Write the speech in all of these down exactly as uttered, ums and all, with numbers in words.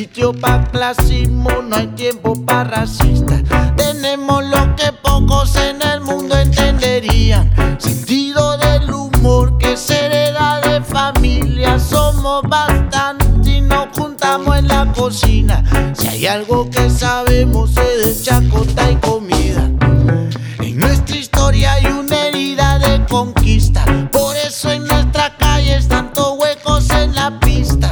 sitio para clasismo, no hay tiempo para racistas. Tenemos lo que pocos en el mundo entenderían: sentido del humor que se hereda de familia. Somos bastantes y nos juntamos en la cocina. Si hay algo que sabemos es de chacota y comida. En nuestra historia hay una herida de conquista, por eso en nuestra calle están tantos huecos en la pista.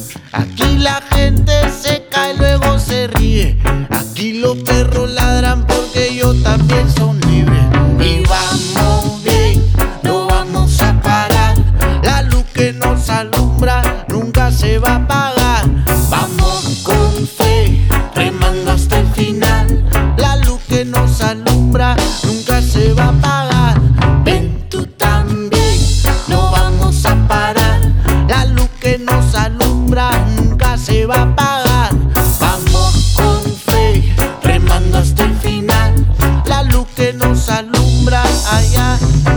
Aquí la gente se cae, luego se ríe. Aquí los perros ladran porque ellos también son libres. Y vamos bien, no vamos a parar. La luz que nos alumbra nunca se va a apagar. Vamos con fe, remando hasta el final. La luz que nos alumbra nunca se va a apagar. Ven tú también, no vamos a parar. La luz que nos alumbra nunca se va a apagar. Vamos con fe, remando hasta el final. La luz que nos alumbra allá.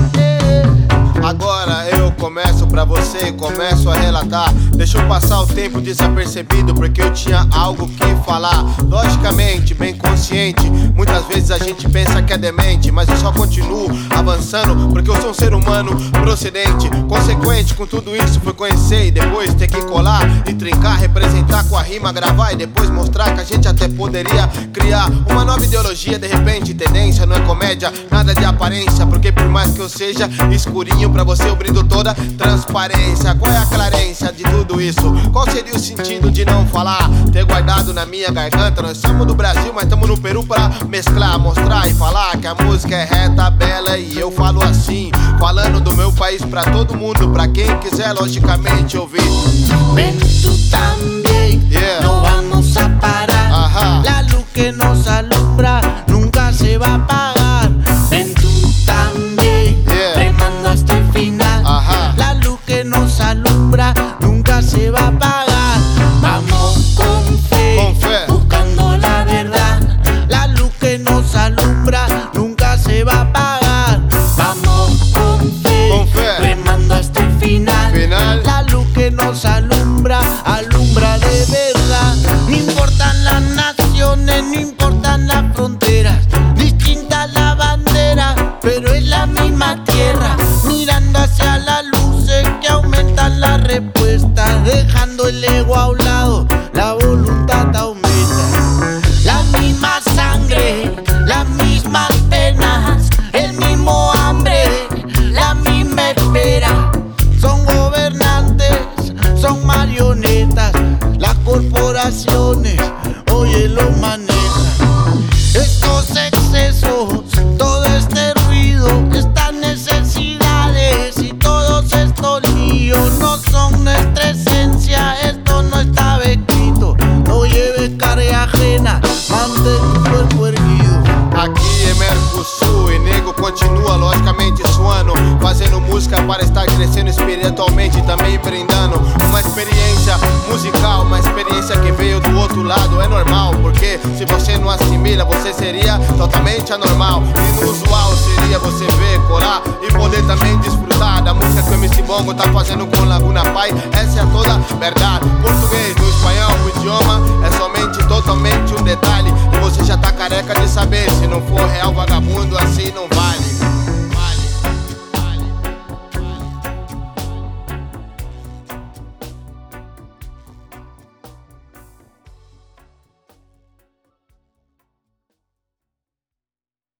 eh. Agora eu começo pra você e começo a relatar. Deixa eu passar o tempo desapercebido porque eu tinha algo que falar. Logicamente, bem consciente, muitas vezes a gente pensa que é demente, mas eu só continuo avançando porque eu sou um ser humano procedente. Consequente com tudo isso foi conhecer e depois ter que colar e trincar, representar com a rima, gravar e depois mostrar que a gente até poderia criar uma nova ideologia. De repente, tendência não é comédia, nada de aparência, porque por mais que eu seja escurinho, pra você eu brindo toda transparência. Qual é a clarência de tudo isso? Qual seria o sentido de não falar? Ter guardado na minha garganta. Nós somos do Brasil, mas estamos no Peru pra mesclar, mostrar e falar que a música é reta, bela e eu falo assim, falando do meu país pra todo mundo, pra quem quiser logicamente ouvir. Ven tú también, Yeah. no vamos a parar. Ajá. La luz que nos alumbra nunca se va a apagar. Ven tú también, Yeah. remando hasta el final. Ajá. La luz que nos alumbra nunca se va a apagar. Vamos con fe, Con fe. buscando la verdad. La luz que nos alumbra nunca se va a apagar. Vamos con fe, Con fe. remando hasta el final. Final. La luz que nos alumbra, alumbra de verdad. No importan las naciones, no importan las fronteras, distinta la bandera, pero es la misma tierra. Mirando hacia las luces que aumentan la respuesta, dejando el ego a un lado, la voluntad aumenta. La misma sangre, las mismas penas, el mismo hambre, la misma espera. Son gobernantes, son marionetas, las corporaciones, oye, lo manejan. Estos excesos, todo este ruido, estas necesidades y todos estos líos no son nuestra esencia, esto no estaba escrito. No lleves carga ajena, mantén tu cuerpo erguido. Aqui é Mercosul e nego continua logicamente suando, fazendo música para estar crescendo espiritualmente e também brindando uma experiência musical, uma experiência que veio do outro lado. É normal, porque se você não assimila, você seria totalmente anormal. Inusual seria você ver, colar e poder também desfrutar da música que o M C Bongo tá fazendo com Laguna Pai. Essa é toda verdade. Português, no espanhol, o idioma é somente totalmente um detalhe. E você já tá careca de saber, se não for real vagabundo assim não vale.